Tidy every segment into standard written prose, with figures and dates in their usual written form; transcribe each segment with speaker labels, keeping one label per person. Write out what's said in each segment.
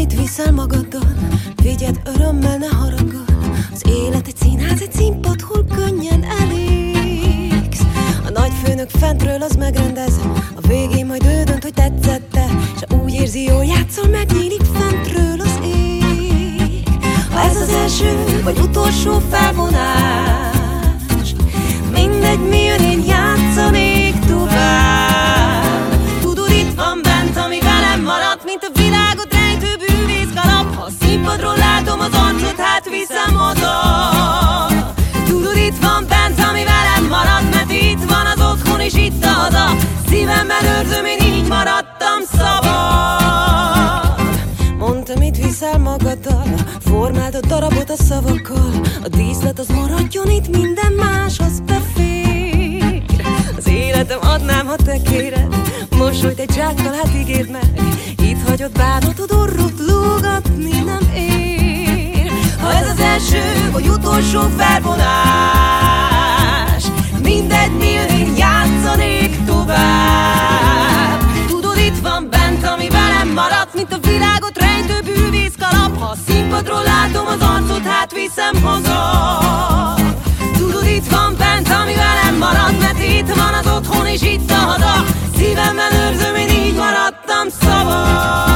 Speaker 1: amit viszel magaddal, vigyed örömmel, ne haraggal. Az élet egy színház, egy színpad, hol könnyen elégsz. A nagyfőnök fentről az megrendez, a végén majd ő dönt, hogy tetszette, s úgy érzi, jól játszol, megnyílik fentről az ég. Ha ez az első vagy utolsó felvonás, mindegy mi jön, én játszanék tovább. Tudod, itt van bent, ami velem maradt, mint a világot rejtő bűvészkalap. Ha a színpadról látom az arcot, hát viszem haza. Tudod, itt van bent, ami velem maradt, mert itt van az otthon és itt a haza. Szívemben őrzöm, én így maradtam szabad. Mondd, mit viszel magaddal, formáld a darabot a szavakkal. A díszlet az maradjon itt, minden más az befér. Az életem adnám, ha te kéred, mosolyt egy zsákkal, hát ígérd meg. Itt hagyod bánatod, orrot lógatni nem ér. Ha ez az első vagy utolsó felvonás, mindegy mi jön, én játszanék tovább. Tudod, itt van bent, ami velem maradt, mint a világot rejtő bűvészkalap. Ha a színpadról látom az arcot, hát viszem haza. Tudod, itt van bent, ami velem maradt, mert itt van az otthon és itt a haza. Szívemben őrzöm, én így maradtam szabad.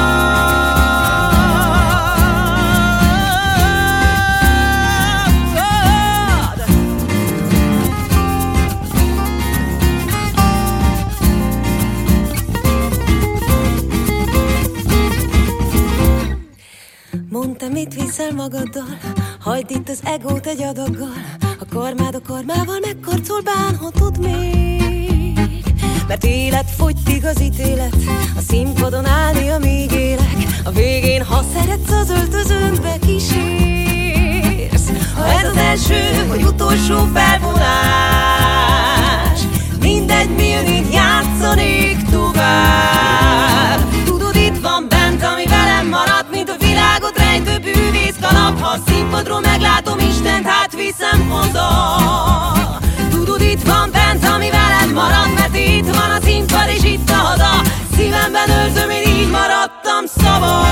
Speaker 1: Mondd, te mit viszel magaddal, hagyd itt az egót egy adaggal. A karmád a karmával megkarcol, bánhatod még. Mert élet fogytig az ítélet, a színpadon állni, amíg élek. A végén, ha szeretsz, az öltözőmbe kísérsz. Ha ez az első vagy utolsó felvonás, mindegy mi jön, én játszanék tovább. Tudod, itt van bent, ami velem maradt, mint a világot rejtő bűvészkalap. Ha a színpadról meglátom Istent, hát viszem haza. Tudod, itt van bent, ami velem maradt, mert itt van a színpad és itt a haza. Szívemben őrzöm, én így maradtam szabad.